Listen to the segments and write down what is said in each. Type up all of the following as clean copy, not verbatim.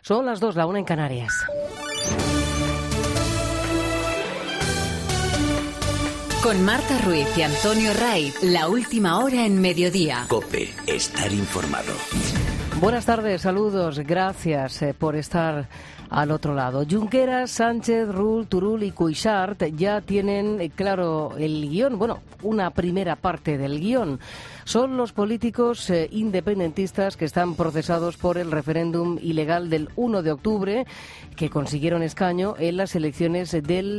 Son las 2, la 1 en Canarias. Con Marta Ruiz y Antonio Raiz, la última hora en Mediodía. COPE, estar informado. Buenas tardes, saludos, gracias por estar al otro lado. Junqueras, Sánchez, Rull, Turull y Cuixart ya tienen claro el guión, bueno, una primera parte del guión. Son los políticos independentistas que están procesados por el referéndum ilegal del 1 de octubre, que consiguieron escaño en las elecciones del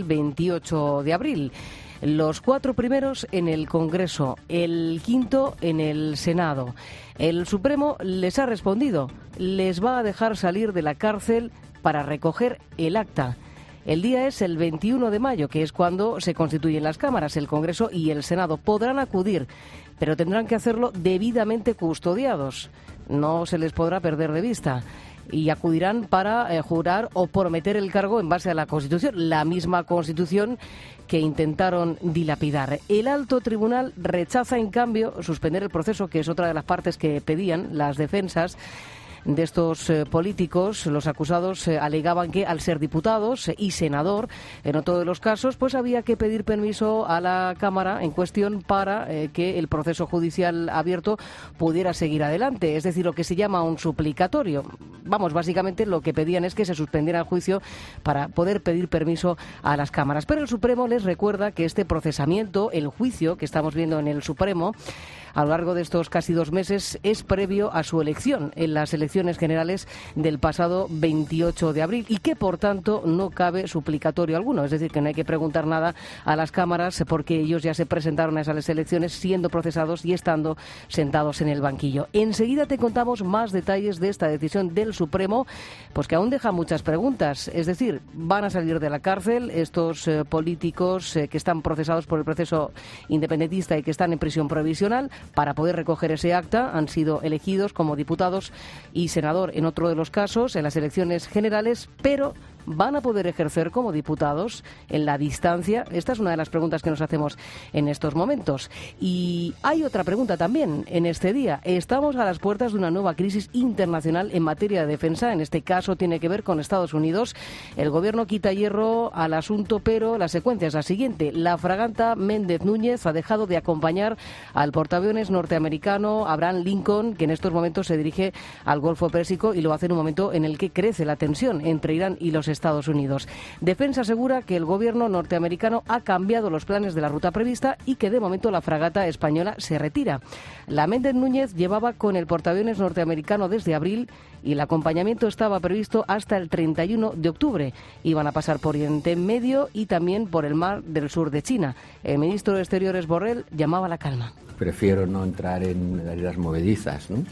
28 de abril. Los 4 primeros en el Congreso, el 5º en el Senado. El Supremo les ha respondido, les va a dejar salir de la cárcel para recoger el acta. El día es el 21 de mayo, que es cuando se constituyen las cámaras. El Congreso y el Senado podrán acudir, pero tendrán que hacerlo debidamente custodiados. No se les podrá perder de vista. Y acudirán para jurar o prometer el cargo en base a la Constitución, la misma Constitución que intentaron dilapidar. El alto tribunal rechaza, en cambio, suspender el proceso, que es otra de las partes que pedían las defensas de estos políticos. Los acusados alegaban que al ser diputados y senador, en otro de los casos, pues había que pedir permiso a la Cámara en cuestión para que el proceso judicial abierto pudiera seguir adelante. Es decir, lo que se llama un suplicatorio. Vamos, básicamente lo que pedían es que se suspendiera el juicio para poder pedir permiso a las cámaras. Pero el Supremo les recuerda que este procesamiento, el juicio que estamos viendo en el Supremo, a lo largo de estos casi 2 meses, es previo a su elección en las elecciones generales del pasado 28 de abril y que, por tanto, no cabe suplicatorio alguno. Es decir, que no hay que preguntar nada a las cámaras porque ellos ya se presentaron a esas elecciones siendo procesados y estando sentados en el banquillo. Enseguida te contamos más detalles de esta decisión del Supremo, pues que aún deja muchas preguntas. Es decir, ¿van a salir de la cárcel estos políticos que están procesados por el proceso independentista y que están en prisión provisional? Para poder recoger ese acta han sido elegidos como diputados y senador en otro de los casos en las elecciones generales, pero ¿van a poder ejercer como diputados en la distancia? Esta es una de las preguntas que nos hacemos en estos momentos. Y hay otra pregunta también en este día. Estamos a las puertas de una nueva crisis internacional en materia de defensa. En este caso tiene que ver con Estados Unidos. El gobierno quita hierro al asunto, pero la secuencia es la siguiente. La fragata Méndez Núñez ha dejado de acompañar al portaaviones norteamericano Abraham Lincoln, que en estos momentos se dirige al Golfo Pérsico y lo hace en un momento en el que crece la tensión entre Irán y los Estados Unidos. Defensa asegura que el gobierno norteamericano ha cambiado los planes de la ruta prevista y que de momento la fragata española se retira. La Méndez Núñez llevaba con el portaaviones norteamericano desde abril y el acompañamiento estaba previsto hasta el 31 de octubre. Iban a pasar por Oriente Medio y también por el mar del sur de China. El ministro de Exteriores, Borrell, llamaba a la calma. Prefiero no entrar en las movedizas, ¿no?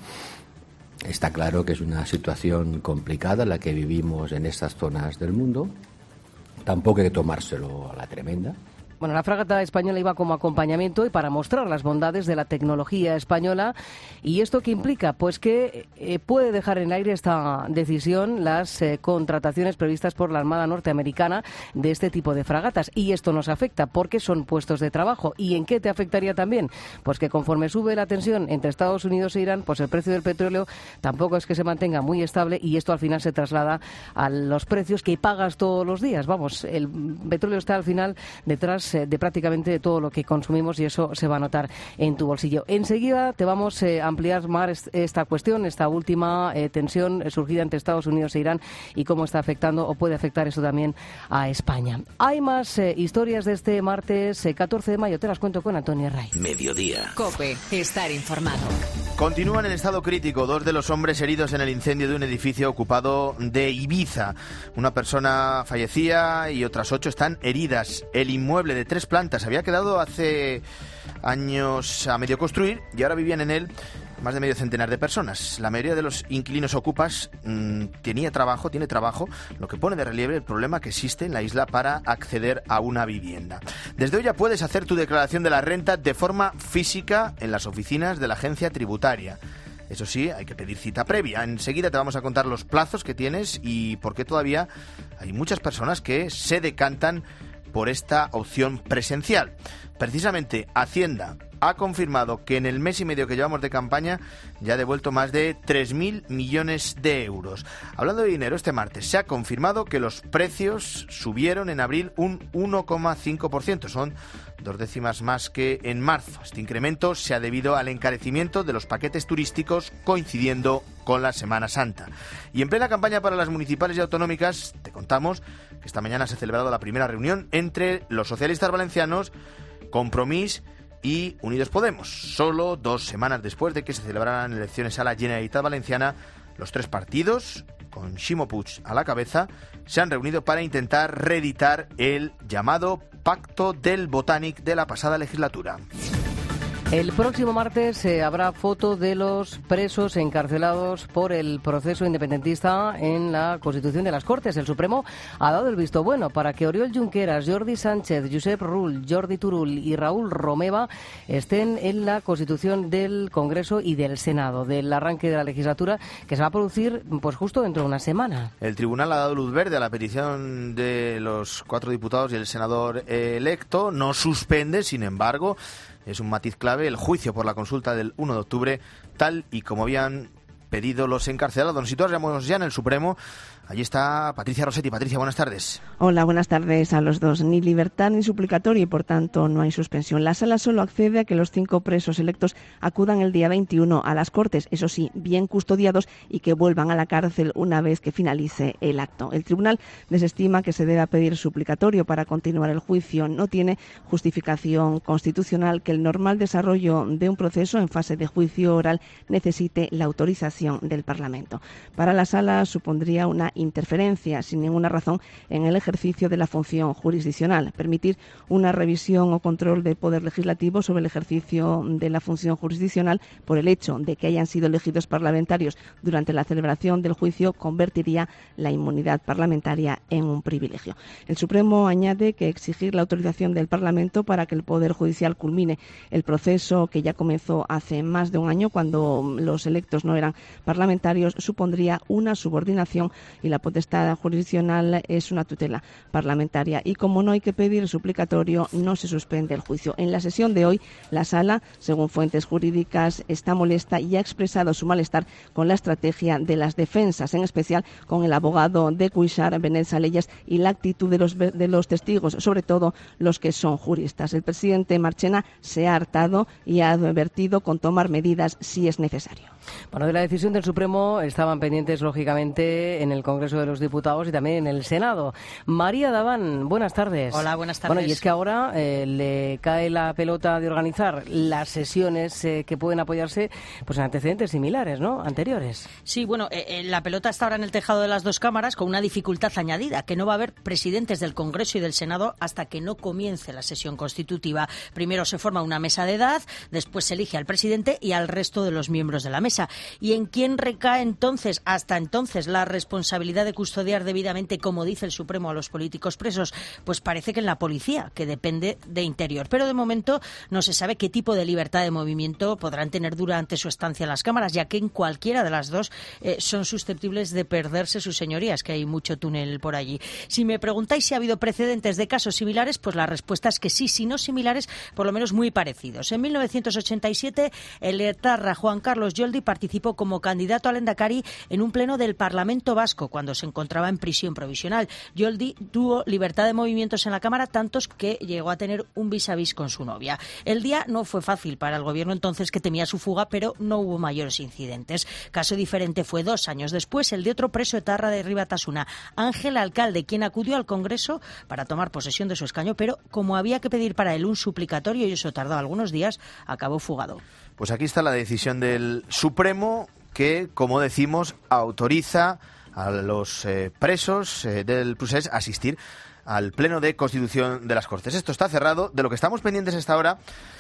Está claro que es una situación complicada la que vivimos en estas zonas del mundo. Tampoco hay que tomárselo a la tremenda. Bueno, la fragata española iba como acompañamiento y para mostrar las bondades de la tecnología española. ¿Y esto qué implica? Pues que puede dejar en el aire esta decisión las contrataciones previstas por la Armada norteamericana de este tipo de fragatas. Y esto nos afecta porque son puestos de trabajo. ¿Y en qué te afectaría también? Pues que conforme sube la tensión entre Estados Unidos e Irán, pues el precio del petróleo tampoco es que se mantenga muy estable y esto al final se traslada a los precios que pagas todos los días. Vamos, el petróleo está al final detrás de prácticamente todo lo que consumimos y eso se va a notar en tu bolsillo. Enseguida te vamos a ampliar más esta cuestión, esta última tensión surgida entre Estados Unidos e Irán y cómo está afectando o puede afectar eso también a España. Hay más historias de este martes 14 de mayo, te las cuento con Antonio Raiz. Mediodía. COPE, estar informado. Continúan en estado crítico 2 de los hombres heridos en el incendio de un edificio ocupado de Ibiza. Una persona fallecía y otras 8 están heridas. El inmueble de 3 plantas había quedado hace años a medio construir y ahora vivían en él más de medio centenar de personas. La mayoría de los inquilinos ocupas tiene trabajo, lo que pone de relieve el problema que existe en la isla para acceder a una vivienda. Desde hoy ya puedes hacer tu declaración de la renta de forma física en las oficinas de la agencia tributaria. Eso sí, hay que pedir cita previa. Enseguida te vamos a contar los plazos que tienes y por qué todavía hay muchas personas que se decantan por esta opción presencial. Precisamente Hacienda ha confirmado que en el mes y medio que llevamos de campaña ya ha devuelto más de 3.000 millones de euros. Hablando de dinero, este martes se ha confirmado que los precios subieron en abril un 1,5%. Son 2 décimas más que en marzo. Este incremento se ha debido al encarecimiento de los paquetes turísticos coincidiendo con la Semana Santa. Y en plena campaña para las municipales y autonómicas, te contamos que esta mañana se ha celebrado la primera reunión entre los socialistas valencianos, Compromís y Unidos Podemos. Solo 2 semanas después de que se celebraran elecciones a la Generalitat Valenciana, los 3 partidos, con Ximo Puig a la cabeza, se han reunido para intentar reeditar el llamado Pacto del Botànic de la pasada legislatura. El próximo martes habrá foto de los presos encarcelados por el proceso independentista en la Constitución de las Cortes. El Supremo ha dado el visto bueno para que Oriol Junqueras, Jordi Sánchez, Josep Rull, Jordi Turull y Raúl Romeva estén en la Constitución del Congreso y del Senado, del arranque de la legislatura, que se va a producir pues justo dentro de una semana. El tribunal ha dado luz verde a la petición de los 4 diputados y el senador electo. No suspende, sin embargo, es un matiz clave, el juicio por la consulta del 1 de octubre, tal y como habían pedido los encarcelados. Nos situamos ya en el Supremo. Allí está Patricia Rossetti. Patricia, buenas tardes. Hola, buenas tardes a los dos. Ni libertad ni suplicatorio y, por tanto, no hay suspensión. La Sala solo accede a que los 5 presos electos acudan el día 21 a las Cortes, eso sí, bien custodiados, y que vuelvan a la cárcel una vez que finalice el acto. El Tribunal desestima que se deba pedir suplicatorio para continuar el juicio. No tiene justificación constitucional que el normal desarrollo de un proceso en fase de juicio oral necesite la autorización del Parlamento. Para la Sala supondría una interferencia sin ninguna razón en el ejercicio de la función jurisdiccional. Permitir una revisión o control del Poder Legislativo sobre el ejercicio de la función jurisdiccional por el hecho de que hayan sido elegidos parlamentarios durante la celebración del juicio convertiría la inmunidad parlamentaria en un privilegio. El Supremo añade que exigir la autorización del Parlamento para que el Poder Judicial culmine el proceso que ya comenzó hace más de un año, cuando los electos no eran parlamentarios, supondría una subordinación y la potestad jurisdiccional es una tutela parlamentaria. Y como no hay que pedir suplicatorio, no se suspende el juicio. En la sesión de hoy, la Sala, según fuentes jurídicas, está molesta y ha expresado su malestar con la estrategia de las defensas, en especial con el abogado de Cuixart, Benet Salellas, y la actitud de los testigos, sobre todo los que son juristas. El presidente Marchena se ha hartado y ha advertido con tomar medidas si es necesario. Bueno, de la decisión del Supremo estaban pendientes, lógicamente, en el Congreso de los Diputados y también en el Senado. María Daván, buenas tardes. Hola, buenas tardes. Bueno, y es que ahora le cae la pelota de organizar las sesiones que pueden apoyarse pues en antecedentes similares, ¿no?, anteriores. Sí, bueno, la pelota está ahora en el tejado de las 2 cámaras con una dificultad añadida, que no va a haber presidentes del Congreso y del Senado hasta que no comience la sesión constitutiva. Primero se forma una mesa de edad, después se elige al presidente y al resto de los miembros de la mesa. ¿Y en quién recae entonces, hasta entonces, la responsabilidad de custodiar debidamente, como dice el Supremo, a los políticos presos? Pues parece que en la policía, que depende de Interior. Pero de momento no se sabe qué tipo de libertad de movimiento podrán tener durante su estancia en las cámaras, ya que en cualquiera de las dos son susceptibles de perderse sus señorías, que hay mucho túnel por allí. Si me preguntáis si ha habido precedentes de casos similares, pues la respuesta es que sí, si no similares, por lo menos muy parecidos. En 1987, el etarra Juan Carlos Yoldi participó como candidato al Endacari en un pleno del Parlamento Vasco cuando se encontraba en prisión provisional. Yoldi tuvo libertad de movimientos en la Cámara, tantos que llegó a tener un vis a vis con su novia. El día no fue fácil para el gobierno entonces, que temía su fuga, pero no hubo mayores incidentes. Caso diferente fue 2 años después el de otro preso etarra de Ribatasuna, Ángel Alcalde, quien acudió al Congreso para tomar posesión de su escaño, pero como había que pedir para él un suplicatorio y eso tardó algunos días, acabó fugado. Pues aquí está la decisión del Supremo que, como decimos, autoriza a los presos del procés a asistir al Pleno de Constitución de las Cortes. Esto está cerrado. De lo que estamos pendientes hasta ahora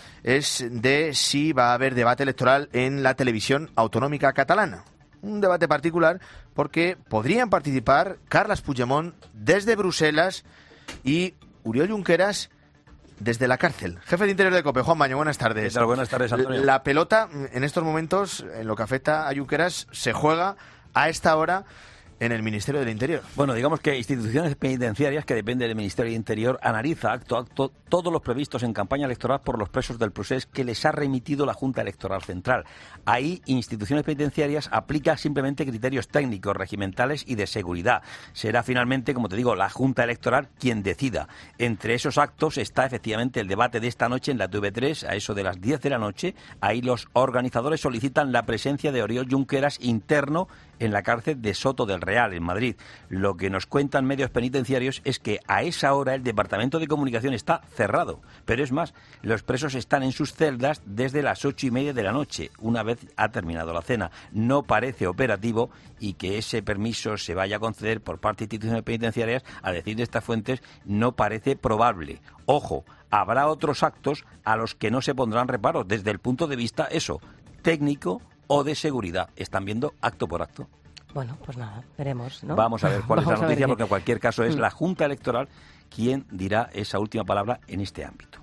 es de si va a haber debate electoral en la televisión autonómica catalana. Un debate particular porque podrían participar Carles Puigdemont desde Bruselas y Oriol Junqueras desde la cárcel. Jefe de Interior de COPE, Juan Baño, buenas tardes. ¿Qué tal? Buenas tardes, Antonio. La pelota, en estos momentos, en lo que afecta a Junqueras, se juega a esta hora en el Ministerio del Interior. Bueno, digamos que instituciones penitenciarias, que dependen del Ministerio del Interior, analiza acto a acto todos los previstos en campaña electoral por los presos del procés que les ha remitido la Junta Electoral Central. Ahí, instituciones penitenciarias aplica simplemente criterios técnicos, regimentales y de seguridad. Será finalmente, como te digo, la Junta Electoral quien decida. Entre esos actos está efectivamente el debate de esta noche en la TV3, a eso de las 10 de la noche. Ahí los organizadores solicitan la presencia de Oriol Junqueras interno en la cárcel de Soto del Real, en Madrid. Lo que nos cuentan medios penitenciarios es que a esa hora el Departamento de Comunicación está cerrado. Pero es más, los presos están en sus celdas desde las 8:30 de la noche, una vez ha terminado la cena. No parece operativo y que ese permiso se vaya a conceder por parte de instituciones penitenciarias, a decir de estas fuentes, no parece probable. Ojo, habrá otros actos a los que no se pondrán reparos desde el punto de vista, técnico o de seguridad. Están viendo acto por acto. Bueno, pues nada, veremos, ¿no? Vamos a ver cuál es la noticia, porque en cualquier caso es la Junta Electoral quien dirá esa última palabra en este ámbito.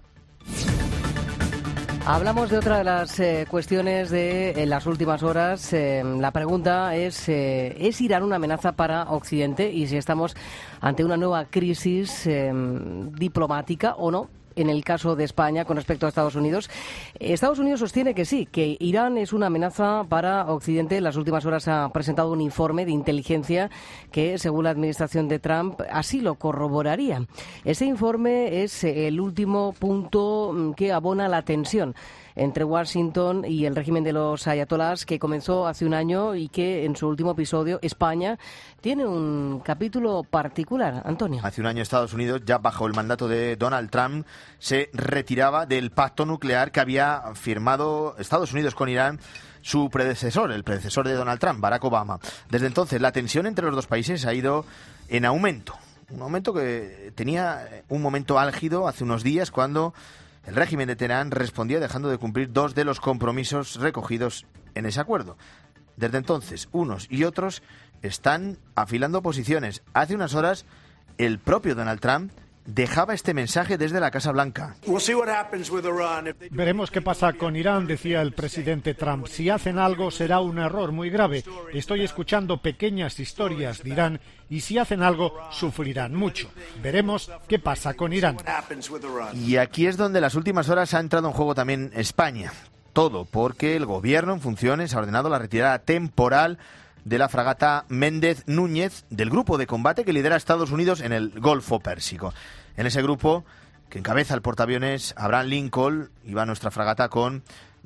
Hablamos de otra de las cuestiones de las últimas horas. La pregunta es Irán una amenaza para Occidente y si estamos ante una nueva crisis diplomática o no. En el caso de España, con respecto a Estados Unidos, Estados Unidos sostiene que sí, que Irán es una amenaza para Occidente. En las últimas horas ha presentado un informe de inteligencia que, según la administración de Trump, así lo corroboraría. Ese informe es el último punto que abona la tensión entre Washington y el régimen de los ayatolás, que comenzó hace un año y que en su último episodio España tiene un capítulo particular. Antonio. Hace un año Estados Unidos, ya bajo el mandato de Donald Trump, se retiraba del pacto nuclear que había firmado Estados Unidos con Irán su predecesor, el predecesor de Donald Trump, Barack Obama. Desde entonces la tensión entre los dos países ha ido en aumento. Un aumento que tenía un momento álgido hace unos días cuando el régimen de Teherán respondía dejando de cumplir 2 de los compromisos recogidos en ese acuerdo. Desde entonces, unos y otros están afilando posiciones. Hace unas horas, el propio Donald Trump dejaba este mensaje desde la Casa Blanca. Veremos qué pasa con Irán, decía el presidente Trump. Si hacen algo será un error muy grave. Estoy escuchando pequeñas historias de Irán y si hacen algo sufrirán mucho. Veremos qué pasa con Irán. Y aquí es donde las últimas horas ha entrado en juego también España. Todo porque el gobierno en funciones ha ordenado la retirada temporal de la fragata Méndez Núñez del grupo de combate que lidera Estados Unidos en el Golfo Pérsico. En ese grupo, que encabeza el portaaviones Abraham Lincoln, iba nuestra fragata con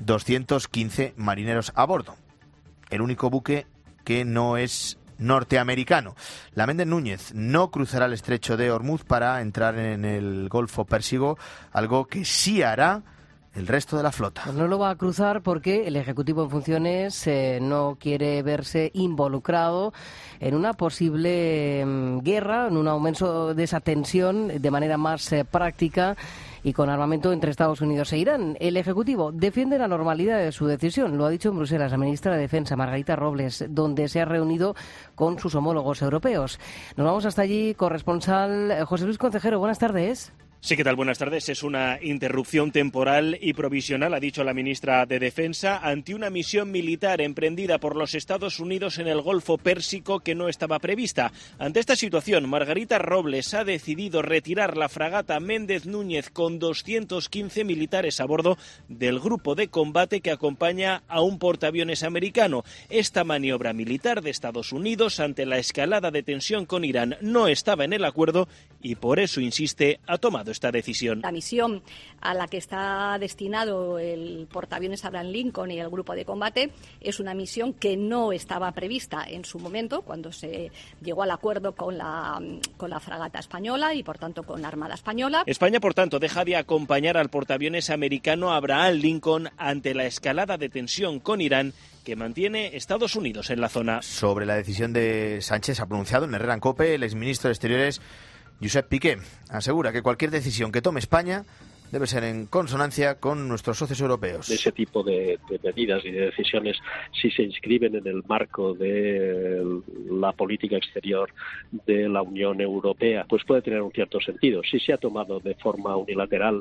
215 marineros a bordo. El único buque que no es norteamericano. La Méndez Núñez no cruzará el estrecho de Hormuz para entrar en el Golfo Pérsico, algo que sí hará el resto de la flota. Pues no lo va a cruzar porque el Ejecutivo en funciones no quiere verse involucrado en una posible guerra, en un aumento de esa tensión de manera más práctica y con armamento entre Estados Unidos e Irán. El Ejecutivo defiende la normalidad de su decisión, lo ha dicho en Bruselas la ministra de Defensa, Margarita Robles, donde se ha reunido con sus homólogos europeos. Nos vamos hasta allí, corresponsal José Luis Concejero, buenas tardes. Sí, ¿qué tal? Buenas tardes. Es una interrupción temporal y provisional, ha dicho la ministra de Defensa, ante una misión militar emprendida por los Estados Unidos en el Golfo Pérsico que no estaba prevista. Ante esta situación, Margarita Robles ha decidido retirar la fragata Méndez Núñez con 215 militares a bordo del grupo de combate que acompaña a un portaaviones americano. Esta maniobra militar de Estados Unidos ante la escalada de tensión con Irán no estaba en el acuerdo y por eso, insiste, ha tomado esta decisión. La misión a la que está destinado el portaaviones Abraham Lincoln y el grupo de combate es una misión que no estaba prevista en su momento cuando se llegó al acuerdo con la fragata española y por tanto con la Armada Española. España, por tanto, deja de acompañar al portaaviones americano Abraham Lincoln ante la escalada de tensión con Irán que mantiene Estados Unidos en la zona. Sobre la decisión de Sánchez ha pronunciado en Herrera en COPE el exministro de Exteriores Josep Piqué. Asegura que cualquier decisión que tome España debe ser en consonancia con nuestros socios europeos. Ese tipo de medidas y de decisiones, si se inscriben en el marco de la política exterior de la Unión Europea, pues puede tener un cierto sentido. Si se ha tomado de forma unilateral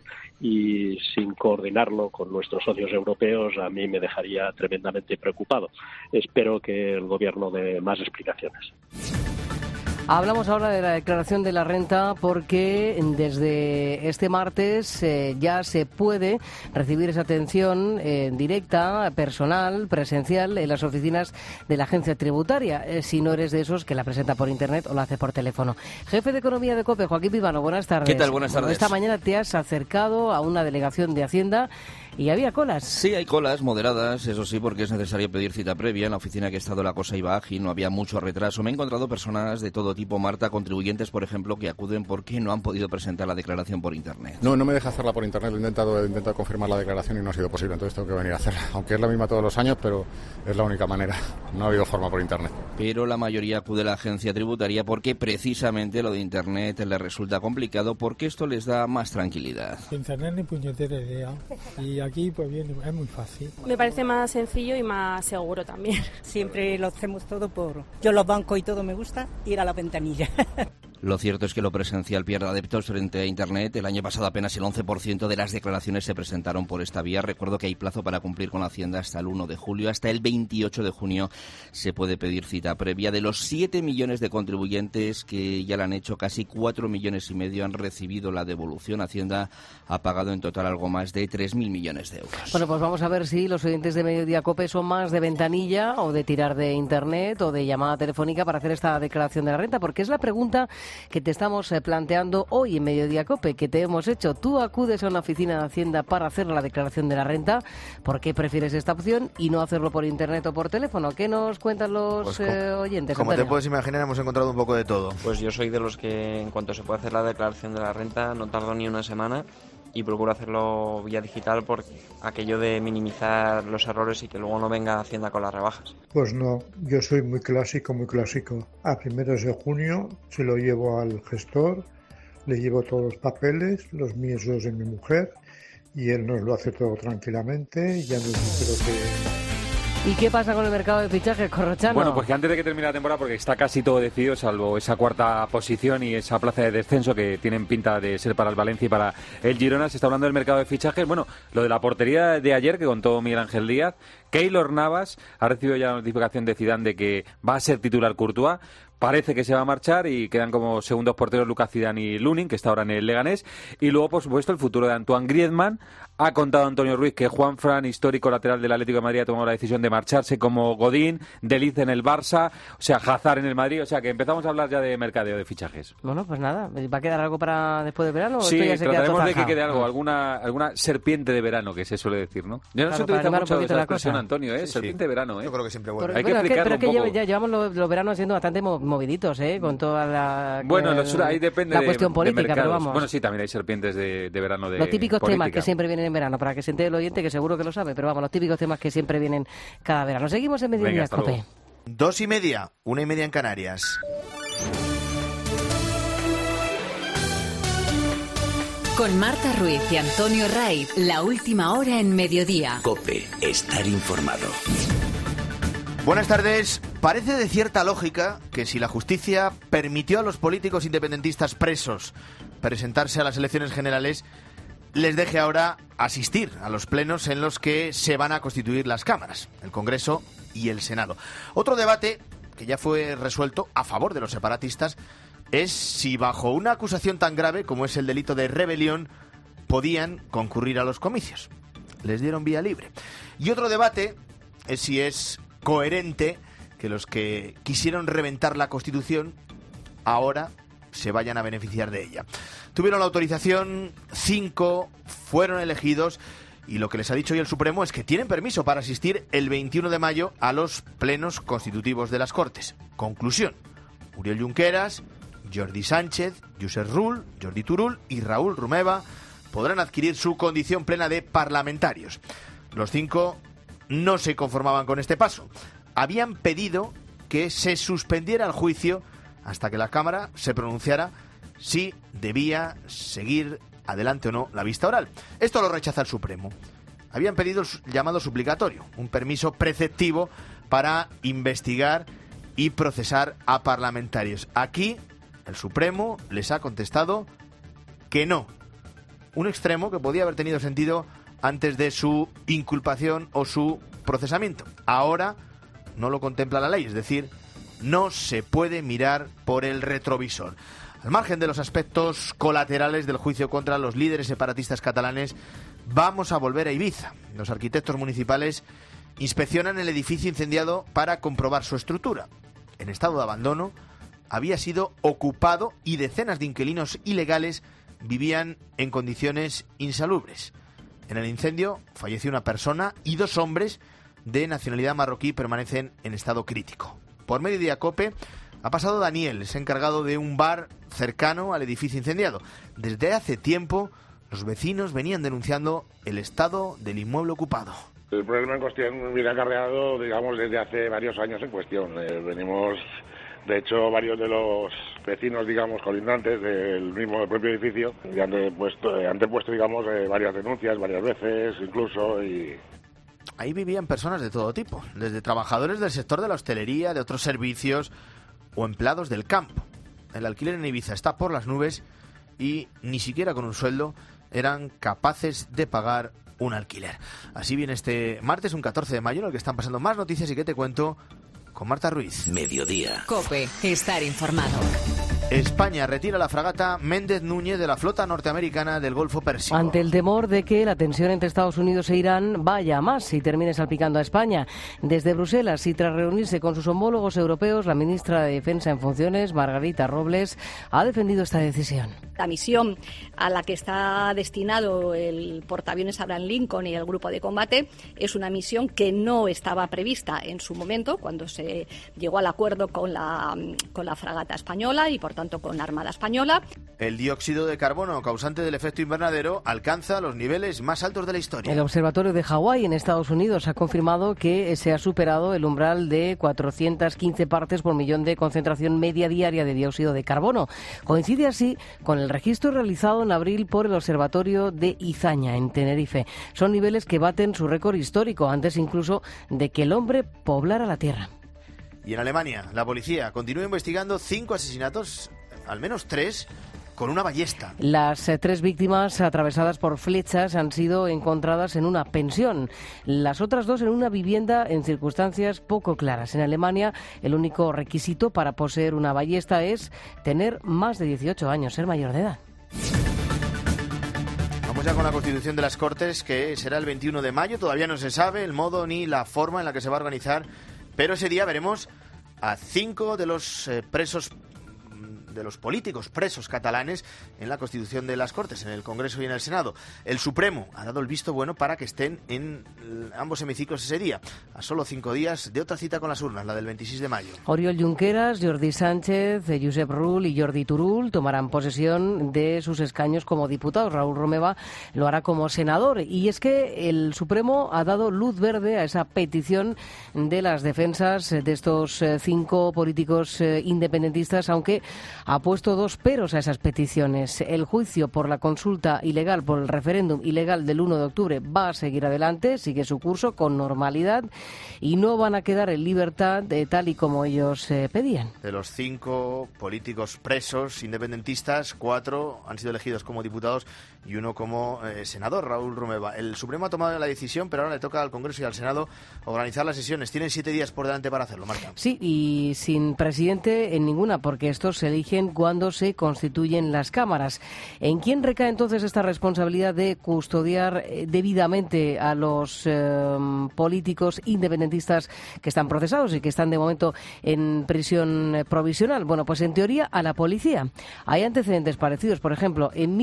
y sin coordinarlo con nuestros socios europeos, a mí me dejaría tremendamente preocupado. Espero que el Gobierno dé más explicaciones. Hablamos ahora de la declaración de la renta porque desde este martes ya se puede recibir esa atención directa, personal, presencial en las oficinas de la agencia tributaria, si no eres de esos que la presenta por internet o la hace por teléfono. Jefe de Economía de COPE, Joaquín Pibano, buenas tardes. ¿Qué tal? Buenas tardes. Esta mañana te has acercado a una delegación de Hacienda y había colas. Sí, hay colas moderadas, eso sí, porque es necesario pedir cita previa. En la oficina que he estado la cosa iba ágil, no había mucho retraso. Me he encontrado personas de todo tipo, Marta, contribuyentes, por ejemplo, que acuden porque no han podido presentar la declaración por internet. No me deja hacerla por internet. He intentado confirmar la declaración y no ha sido posible, entonces tengo que venir a hacerla. Aunque es la misma todos los años, pero es la única manera. No ha habido forma por internet. Pero la mayoría acude a la agencia tributaria porque precisamente lo de internet les resulta complicado, porque esto les da más tranquilidad. Internet ni puñetera idea. Y aquí, pues bien, es muy fácil. Me parece más sencillo y más seguro también. Siempre lo hacemos todo por... Yo los bancos y todo me gusta ir a la ventanilla. Lo cierto es que lo presencial pierde adeptos frente a Internet. El año pasado apenas el 11% de las declaraciones se presentaron por esta vía. Recuerdo que hay plazo para cumplir con la Hacienda hasta el 1 de julio. Hasta el 28 de junio se puede pedir cita previa. De los 7 millones de contribuyentes que ya la han hecho, casi 4,5 millones han recibido la devolución. Hacienda ha pagado en total algo más de 3.000 millones de euros. Bueno, pues vamos a ver si los oyentes de Mediodía COPE son más de ventanilla o de tirar de Internet o de llamada telefónica para hacer esta declaración de la renta, porque es la pregunta que te estamos planteando hoy en Mediodía COPE, que te hemos hecho. Tú acudes a una oficina de Hacienda para hacer la declaración de la renta. ¿Por qué prefieres esta opción y no hacerlo por internet o por teléfono? ¿Qué nos cuentan los oyentes? Como te puedes imaginar, hemos encontrado un poco de todo. Pues yo soy de los que, en cuanto se puede hacer la declaración de la renta, no tardo ni una semana y procuro hacerlo vía digital por aquello de minimizar los errores y que luego no venga Hacienda con las rebajas. Pues no, yo soy muy clásico. A primeros de junio se lo llevo al gestor, le llevo todos los papeles, los míos y los de mi mujer, y él nos lo hace todo tranquilamente. Ya nos dice lo que... ¿Y qué pasa con el mercado de fichajes, Corrochano? Bueno, pues que antes de que termine la temporada, porque está casi todo decidido, salvo esa cuarta posición y esa plaza de descenso que tienen pinta de ser para el Valencia y para el Girona, se está hablando del mercado de fichajes. Bueno, lo de la portería de ayer que contó Miguel Ángel Díaz, Keylor Navas ha recibido ya la notificación de Zidane de que va a ser titular Courtois. Parece que se va a marchar y quedan como segundos porteros Lucas Zidane y Lunin, que está ahora en el Leganés. Y luego, por supuesto, el futuro de Antoine Griezmann. Ha contado Antonio Ruiz que Juanfran, histórico lateral del Atlético de Madrid, ha tomado la decisión de marcharse como Godín, De Ligt en el Barça, o sea, Hazard en el Madrid. O sea, que empezamos a hablar ya de mercadeo de fichajes. Bueno, pues nada, ¿va a quedar algo para después del verano? Sí, ya se trataremos de que quede algo, alguna serpiente de verano, que se suele decir, ¿no? Ya no se utiliza mucho esa expresión, Antonio, ¿eh? Sí, serpiente de verano, ¿eh? Yo creo que siempre vuelve. Hay que explicarlo un poco. Pero es que ya llevamos los veranos siendo bastante moviditos, ¿eh? Con toda la... Bueno, ahí depende la cuestión política, pero vamos. Bueno, sí, también hay serpientes de verano de los típicos política. Temas que siempre vienen en verano, para que se entere el oyente, que seguro que lo sabe, pero vamos, los típicos temas que siempre vienen cada verano. Seguimos en Mediodía COPE. 2:30, 1:30 en Canarias. Con Marta Ruiz y Antonio Raiz, la última hora en Mediodía. COPE, estar informado. Buenas tardes. Parece de cierta lógica que si la justicia permitió a los políticos independentistas presos presentarse a las elecciones generales, les deje ahora asistir a los plenos en los que se van a constituir las cámaras, el Congreso y el Senado. Otro debate que ya fue resuelto a favor de los separatistas es si bajo una acusación tan grave como es el delito de rebelión podían concurrir a los comicios. Les dieron vía libre. Y otro debate es si es coherente que los que quisieron reventar la Constitución ahora se vayan a beneficiar de ella. Tuvieron la autorización, 5 fueron elegidos y lo que les ha dicho hoy el Supremo es que tienen permiso para asistir el 21 de mayo a los plenos constitutivos de las Cortes. Conclusión: Oriol Junqueras, Jordi Sánchez, Josep Rull, Jordi Turull y Raúl Romeva podrán adquirir su condición plena de parlamentarios. Los 5 no se conformaban con este paso. Habían pedido que se suspendiera el juicio hasta que la Cámara se pronunciara si debía seguir adelante o no la vista oral. Esto lo rechaza el Supremo. Habían pedido el llamado suplicatorio, un permiso preceptivo para investigar y procesar a parlamentarios. Aquí el Supremo les ha contestado que no. Un extremo que podía haber tenido sentido antes de su inculpación o su procesamiento. Ahora no lo contempla la ley, es decir, no se puede mirar por el retrovisor. Al margen de los aspectos colaterales del juicio contra los líderes separatistas catalanes, vamos a volver a Ibiza. Los arquitectos municipales inspeccionan el edificio incendiado para comprobar su estructura. En estado de abandono, había sido ocupado y decenas de inquilinos ilegales vivían en condiciones insalubres. En el incendio falleció una persona y 2 hombres de nacionalidad marroquí permanecen en estado crítico. Por Mediodía COPE ha pasado Daniel, es encargado de un bar cercano al edificio incendiado. Desde hace tiempo, los vecinos venían denunciando el estado del inmueble ocupado. El problema en cuestión viene acarreado, digamos, desde hace varios años en cuestión. Venimos, de hecho, varios de los vecinos, digamos, colindantes del propio edificio, y han depuesto, digamos, varias denuncias, varias veces, incluso, y... Ahí vivían personas de todo tipo, desde trabajadores del sector de la hostelería, de otros servicios o empleados del campo. El alquiler en Ibiza está por las nubes y ni siquiera con un sueldo eran capaces de pagar un alquiler. Así viene este martes, un 14 de mayo, en el que están pasando más noticias y que te cuento con Marta Ruiz. Mediodía. COPE, estar informado. España retira la fragata Méndez Núñez de la flota norteamericana del Golfo Pérsico. Ante el temor de que la tensión entre Estados Unidos e Irán vaya a más y termine salpicando a España. Desde Bruselas y tras reunirse con sus homólogos europeos, la ministra de Defensa en funciones, Margarita Robles, ha defendido esta decisión. La misión a la que está destinado el portaaviones Abraham Lincoln y el grupo de combate es una misión que no estaba prevista en su momento, cuando se llegó al acuerdo con la fragata española y, por tanto, con la Armada Española. El dióxido de carbono causante del efecto invernadero alcanza los niveles más altos de la historia. El Observatorio de Hawái en Estados Unidos ha confirmado que se ha superado el umbral de 415 partes por millón de concentración media diaria de dióxido de carbono. Coincide así con el registro realizado en abril por el Observatorio de Izaña, en Tenerife. Son niveles que baten su récord histórico, antes incluso de que el hombre poblara la Tierra. Y en Alemania, la policía continúa investigando 5 asesinatos, al menos 3, con una ballesta. Las 3 víctimas atravesadas por flechas han sido encontradas en una pensión. Las otras 2 en una vivienda en circunstancias poco claras. En Alemania, el único requisito para poseer una ballesta es tener más de 18 años, ser mayor de edad. Vamos ya con la constitución de las Cortes, que será el 21 de mayo. Todavía no se sabe el modo ni la forma en la que se va a organizar, pero ese día veremos a 5 de los de los políticos presos catalanes en la constitución de las Cortes, en el Congreso y en el Senado. El Supremo ha dado el visto bueno para que estén en ambos hemiciclos ese día, a solo 5 días de otra cita con las urnas, la del 26 de mayo. Oriol Junqueras, Jordi Sánchez, Josep Rull y Jordi Turull tomarán posesión de sus escaños como diputados. Raúl Romeva lo hará como senador. Y es que el Supremo ha dado luz verde a esa petición de las defensas de estos 5 políticos independentistas, aunque ha puesto 2 peros a esas peticiones. El juicio por la consulta ilegal, por el referéndum ilegal del 1 de octubre va a seguir adelante, sigue su curso con normalidad y no van a quedar en libertad tal y como ellos pedían. De los 5 políticos presos independentistas, 4 han sido elegidos como diputados y 1 como senador, Raúl Romeva. El Supremo ha tomado la decisión, pero ahora le toca al Congreso y al Senado organizar las sesiones. Tienen 7 días por delante para hacerlo, Marta. Sí, y sin presidente en ninguna, porque estos se eligen cuando se constituyen las cámaras. ¿En quién recae entonces esta responsabilidad de custodiar debidamente a los políticos independentistas que están procesados y que están de momento en prisión provisional? Bueno, pues en teoría a la policía. Hay antecedentes parecidos. Por ejemplo, en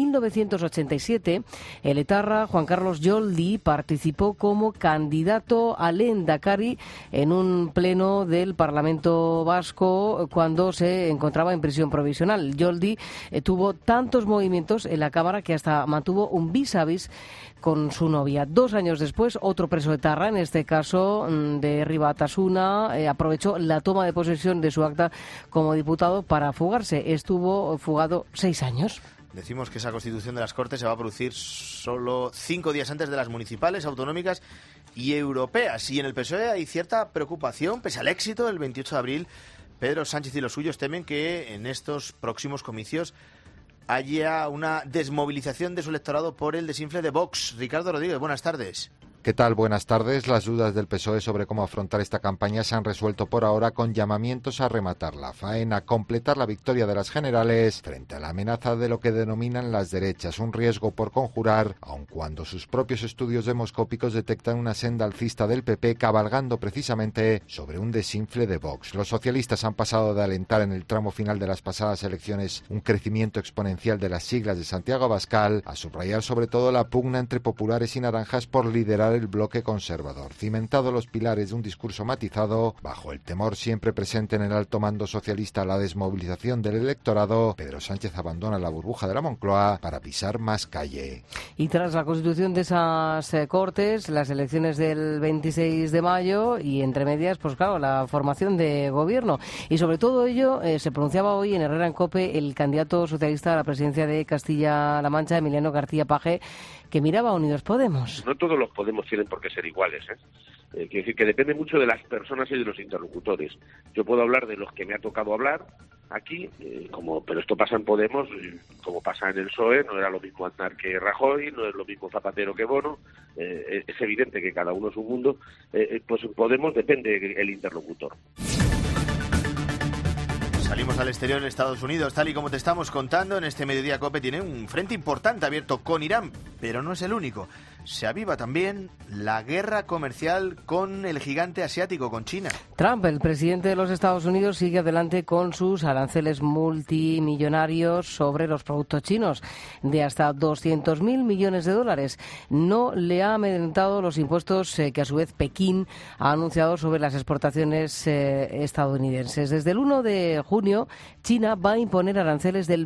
1987 el etarra Juan Carlos Yoldi participó como candidato al Lehendakari en un pleno del Parlamento Vasco cuando se encontraba en prisión provisional. Yoldi tuvo tantos movimientos en la Cámara que hasta mantuvo un vis a vis con su novia. 2 años después, otro preso etarra, en este caso de Ribatasuna, aprovechó la toma de posesión de su acta como diputado para fugarse. Estuvo fugado 6 años. Decimos que esa constitución de las Cortes se va a producir solo 5 días antes de las municipales, autonómicas y europeas. Y en el PSOE hay cierta preocupación, pese al éxito del 28 de abril. Pedro Sánchez y los suyos temen que en estos próximos comicios haya una desmovilización de su electorado por el desinfle de Vox. Ricardo Rodríguez, buenas tardes. ¿Qué tal? Buenas tardes. Las dudas del PSOE sobre cómo afrontar esta campaña se han resuelto por ahora con llamamientos a rematar la faena, completar la victoria de las generales frente a la amenaza de lo que denominan las derechas, un riesgo por conjurar, aun cuando sus propios estudios demoscópicos detectan una senda alcista del PP cabalgando precisamente sobre un desinfle de Vox. Los socialistas han pasado de alentar en el tramo final de las pasadas elecciones un crecimiento exponencial de las siglas de Santiago Abascal a subrayar sobre todo la pugna entre populares y naranjas por liderar el bloque conservador, cimentado los pilares de un discurso matizado, bajo el temor siempre presente en el alto mando socialista a la desmovilización del electorado. Pedro Sánchez abandona la burbuja de la Moncloa para pisar más calle. Y tras la constitución de esas Cortes, las elecciones del 26 de mayo y entre medias, pues claro, la formación de gobierno. Y sobre todo ello se pronunciaba hoy en Herrera en COPE el candidato socialista a la presidencia de Castilla-La Mancha, Emiliano García Paje, que miraba a Unidos Podemos. No todos los Podemos tienen por qué ser iguales, Quiero decir que depende mucho de las personas y de los interlocutores. Yo puedo hablar de los que me ha tocado hablar aquí, pero esto pasa en Podemos, como pasa en el PSOE, no era lo mismo Aznar que Rajoy, no es lo mismo Zapatero que Bono, es evidente que cada uno es un mundo, pues en Podemos depende el interlocutor. Salimos al exterior en Estados Unidos, tal y como te estamos contando, en este Mediodía COPE tiene un frente importante abierto con Irán, pero no es el único. Se aviva también la guerra comercial con el gigante asiático, con China. Trump, el presidente de los Estados Unidos, sigue adelante con sus aranceles multimillonarios sobre los productos chinos, de hasta 200.000 millones de dólares. No le ha amedrentado los impuestos que a su vez Pekín ha anunciado sobre las exportaciones estadounidenses. Desde el 1 de junio, China va a imponer aranceles del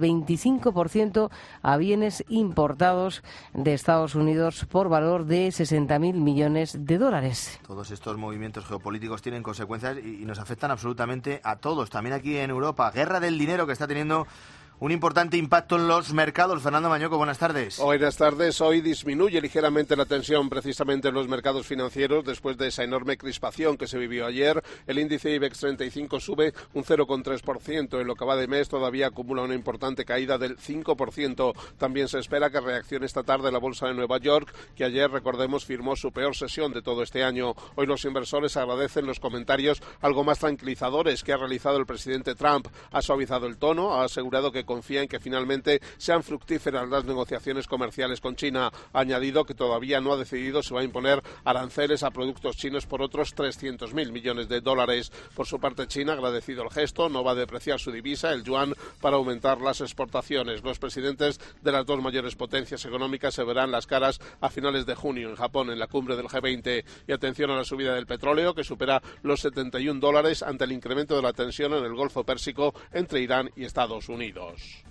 25% a bienes importados de Estados Unidos por valor de 60.000 millones de dólares. Todos estos movimientos geopolíticos tienen consecuencias y nos afectan absolutamente a todos. También aquí en Europa, guerra del dinero que está teniendo un importante impacto en los mercados. Fernando Mañoco, buenas tardes. Buenas tardes. Hoy disminuye ligeramente la tensión precisamente en los mercados financieros después de esa enorme crispación que se vivió ayer. El índice IBEX 35 sube un 0,3%. En lo que va de mes todavía acumula una importante caída del 5%. También se espera que reaccione esta tarde la bolsa de Nueva York, que ayer, recordemos, firmó su peor sesión de todo este año. Hoy los inversores agradecen los comentarios algo más tranquilizadores que ha realizado el presidente Trump. Ha suavizado el tono, ha asegurado que confía en que finalmente sean fructíferas las negociaciones comerciales con China. Ha añadido que todavía no ha decidido si va a imponer aranceles a productos chinos por otros 300.000 millones de dólares. Por su parte, China, agradecido el gesto, no va a depreciar su divisa, el yuan, para aumentar las exportaciones. Los presidentes de las dos mayores potencias económicas se verán las caras a finales de junio en Japón, en la cumbre del G20. Y atención a la subida del petróleo, que supera los $71 ante el incremento de la tensión en el Golfo Pérsico entre Irán y Estados Unidos.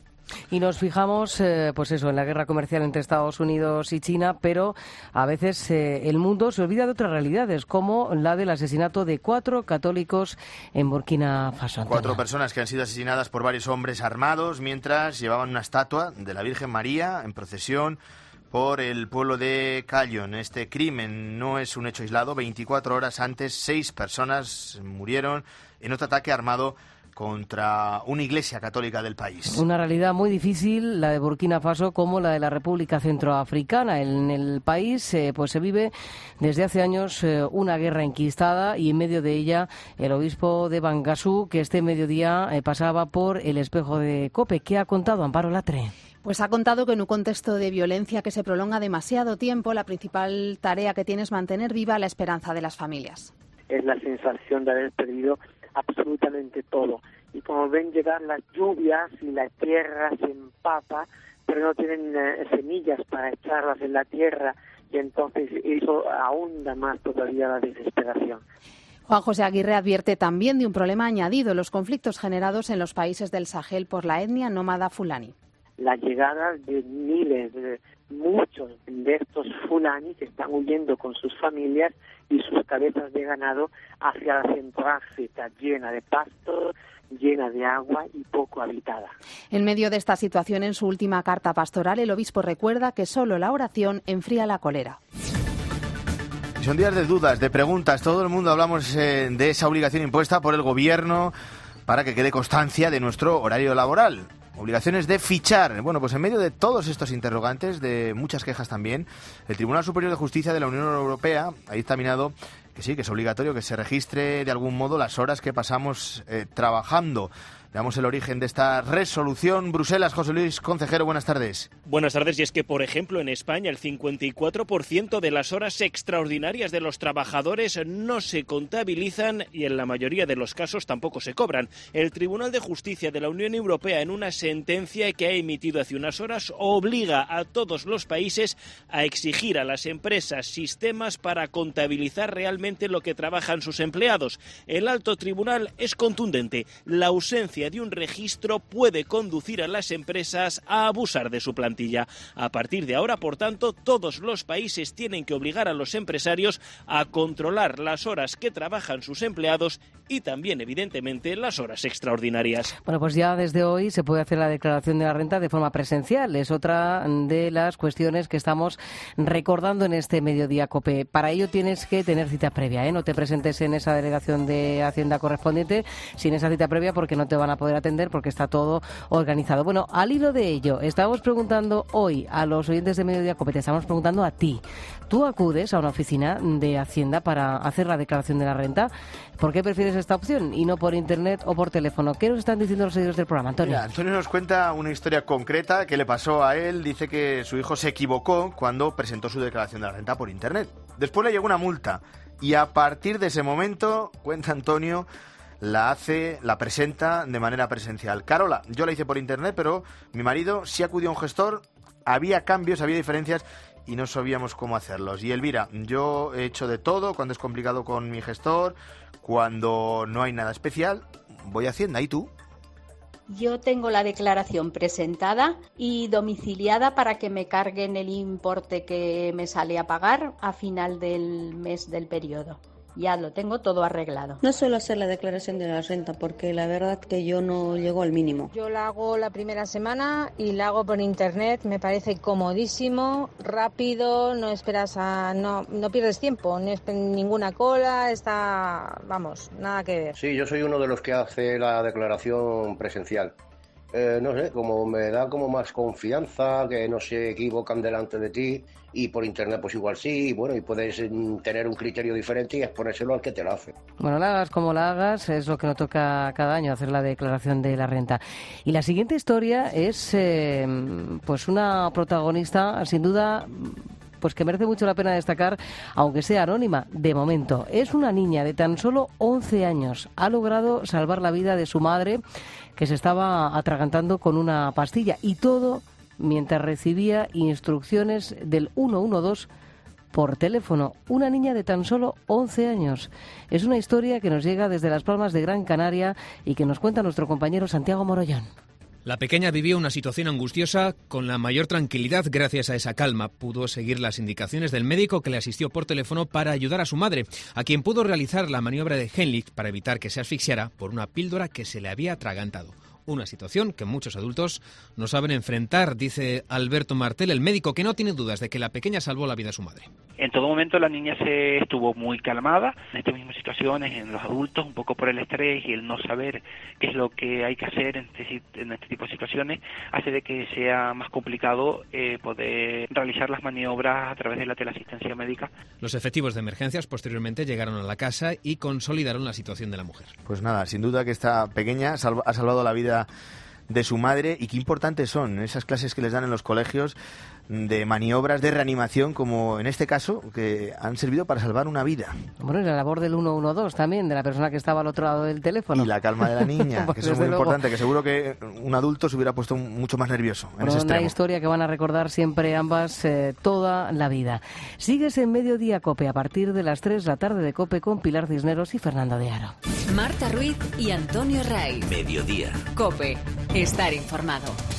Y nos fijamos, pues eso, en la guerra comercial entre Estados Unidos y China, pero a veces el mundo se olvida de otras realidades, como la del asesinato de 4 católicos en Burkina Faso. Antonio. 4 personas que han sido asesinadas por varios hombres armados mientras llevaban una estatua de la Virgen María en procesión por el pueblo de Callon. Este crimen no es un hecho aislado. 24 horas antes, 6 personas murieron en otro ataque armado contra una iglesia católica del país. Una realidad muy difícil, la de Burkina Faso, como la de la República Centroafricana. En el país pues se vive desde hace años una guerra enquistada, y en medio de ella el obispo de Bangassou, que este mediodía pasaba por el espejo de COPE. ¿Qué ha contado Amparo Latre? Pues ha contado que en un contexto de violencia que se prolonga demasiado tiempo, la principal tarea que tiene es mantener viva la esperanza de las familias. Es la sensación de haber perdido absolutamente todo. Y como ven llegar las lluvias y la tierra se empapa, pero no tienen semillas para echarlas en la tierra, y entonces eso ahonda más todavía la desesperación. Juan José Aguirre advierte también de un problema añadido: los conflictos generados en los países del Sahel por la etnia nómada fulani. La llegada de miles, muchos de estos fulani que están huyendo con sus familias y sus cabezas de ganado hacia la Centroáfrica, llena de pasto, llena de agua y poco habitada. En medio de esta situación, en su última carta pastoral, el obispo recuerda que solo la oración enfría la cólera. Son días de dudas, de preguntas. Todo el mundo hablamos de esa obligación impuesta por el gobierno para que quede constancia de nuestro horario laboral. obligaciones de fichar. Bueno, pues en medio de todos estos interrogantes, de muchas quejas también, el Tribunal Superior de Justicia de la Unión Europea ha dictaminado que sí, que es obligatorio que se registre de algún modo las horas que pasamos trabajando. Veamos el origen de esta resolución. Bruselas, José Luis Concejero, buenas tardes. Buenas tardes, y es que, por ejemplo, en España el 54% de las horas extraordinarias de los trabajadores no se contabilizan y en la mayoría de los casos tampoco se cobran. El Tribunal de Justicia de la Unión Europea, en una sentencia que ha emitido hace unas horas, obliga a todos los países a exigir a las empresas sistemas para contabilizar realmente lo que trabajan sus empleados. El alto tribunal es contundente. La ausencia de un registro puede conducir a las empresas a abusar de su plantilla. A partir de ahora, por tanto, todos los países tienen que obligar a los empresarios a controlar las horas que trabajan sus empleados y también, evidentemente, las horas extraordinarias. Bueno, pues ya desde hoy se puede hacer la declaración de la renta de forma presencial. Es otra de las cuestiones que estamos recordando en este Mediodía COPE. Para ello tienes que tener cita previa, ¿eh? No te presentes en esa delegación de Hacienda correspondiente sin esa cita previa, porque no te van a poder atender, porque está todo organizado. Bueno, al hilo de ello, estamos preguntando hoy a los oyentes de Mediodía COPE, te estamos preguntando a ti. ¿Tú acudes a una oficina de Hacienda para hacer la declaración de la renta? ¿Por qué prefieres esta opción y no por internet o por teléfono? ¿Qué nos están diciendo los seguidores del programa, Antonio? Mira, Antonio nos cuenta una historia concreta que le pasó a él. Dice que su hijo se equivocó cuando presentó su declaración de la renta por internet. Después le llegó una multa y a partir de ese momento, cuenta Antonio, la presenta de manera presencial. Carola, yo la hice por internet, pero mi marido sí acudió a un gestor, había cambios, había diferencias y no sabíamos cómo hacerlos. Y Elvira, yo he hecho de todo cuando es complicado con mi gestor, cuando no hay nada especial, voy a Hacienda. ¿Y tú? Yo tengo la declaración presentada y domiciliada para que me carguen el importe que me sale a pagar a final del mes del periodo. Ya lo tengo todo arreglado. No suelo hacer la declaración de la renta porque la verdad que yo no llego al mínimo. Yo la hago la primera semana y la hago por internet. Me parece comodísimo, rápido, no esperas no pierdes tiempo, no es ninguna cola, nada que ver. Sí, yo soy uno de los que hace la declaración presencial. No sé, como me da como más confianza, que no se equivocan delante de ti, y por internet pues igual sí, y bueno, y puedes tener un criterio diferente y exponérselo al que te lo hace. Bueno, la hagas como la hagas, es lo que nos toca cada año, hacer la declaración de la renta. Y la siguiente historia es pues una protagonista, sin duda, pues que merece mucho la pena destacar, aunque sea anónima, de momento. Es una niña de tan solo 11 años. Ha logrado salvar la vida de su madre, que se estaba atragantando con una pastilla, y todo mientras recibía instrucciones del 112 por teléfono. Una niña de tan solo 11 años. Es una historia que nos llega desde Las Palmas de Gran Canaria y que nos cuenta nuestro compañero Santiago Morollón. La pequeña vivió una situación angustiosa con la mayor tranquilidad gracias a esa calma. Pudo seguir las indicaciones del médico que le asistió por teléfono para ayudar a su madre, a quien pudo realizar la maniobra de Heimlich para evitar que se asfixiara por una píldora que se le había atragantado. Una situación que muchos adultos no saben enfrentar, dice Alberto Martel, el médico, que no tiene dudas de que la pequeña salvó la vida de su madre. En todo momento la niña se estuvo muy calmada. En estas mismas situaciones, en los adultos, un poco por el estrés y el no saber qué es lo que hay que hacer en este tipo de situaciones, hace de que sea más complicado poder realizar las maniobras a través de la teleasistencia médica. Los efectivos de emergencias posteriormente llegaron a la casa y consolidaron la situación de la mujer. Pues nada, sin duda que esta pequeña ha salvado la vida de su madre, y qué importantes son esas clases que les dan en los colegios de maniobras de reanimación, como en este caso, que han servido para salvar una vida. Bueno, y la labor del 112 también, de la persona que estaba al otro lado del teléfono. Y la calma de la niña, pues que eso es muy importante, que seguro que un adulto se hubiera puesto mucho más nervioso en ese extremo. Una historia que van a recordar siempre ambas toda la vida. Sigues en Mediodía COPE a partir de las 3 de la tarde de COPE con Pilar Cisneros y Fernando de Aro. Marta Ruiz y Antonio Ray. Mediodía. COPE. Estar informado.